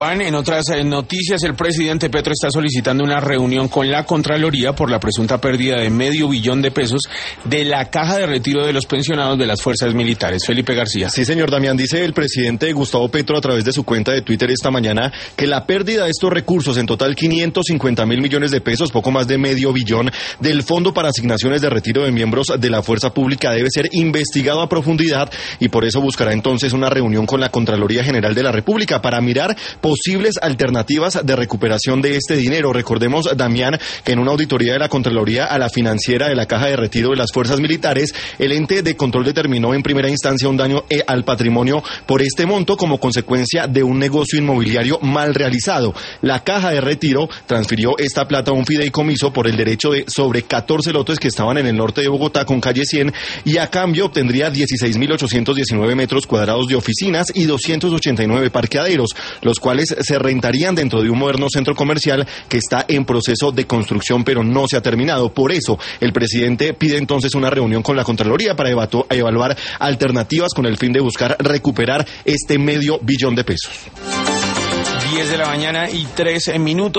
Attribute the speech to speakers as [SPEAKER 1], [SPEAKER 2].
[SPEAKER 1] En otras noticias, el presidente Petro está solicitando una reunión con la Contraloría por la presunta pérdida de $500 millones de pesos de la caja de retiro de los pensionados de las fuerzas militares. Felipe García.
[SPEAKER 2] Sí, señor Damián, dice el presidente Gustavo Petro a través de su cuenta de Twitter esta mañana que la pérdida de estos recursos, en total 550.000 millones de pesos, poco más de $500 millones, del Fondo para Asignaciones de Retiro de Miembros de la Fuerza Pública debe ser investigado a profundidad y por eso buscará entonces una reunión con la Contraloría General de la República para mirar posibles alternativas de recuperación de este dinero. Recordemos, Damián, que en una auditoría de la Contraloría a la financiera de la Caja de Retiro de las Fuerzas Militares, el ente de control determinó en primera instancia un daño al patrimonio por este monto como consecuencia de un negocio inmobiliario mal realizado. La Caja de Retiro transfirió esta plata a un fideicomiso por el derecho de sobre 14 lotes que estaban en el norte de Bogotá con calle 100 y a cambio obtendría 16.819 metros cuadrados de oficinas y 289 parqueaderos, los cuales se rentarían dentro de un moderno centro comercial que está en proceso de construcción pero no se ha terminado. Por eso el presidente pide entonces una reunión con la Contraloría para evaluar alternativas con el fin de buscar recuperar este $500 millones de pesos.
[SPEAKER 1] 10 de la mañana y 3 minutos.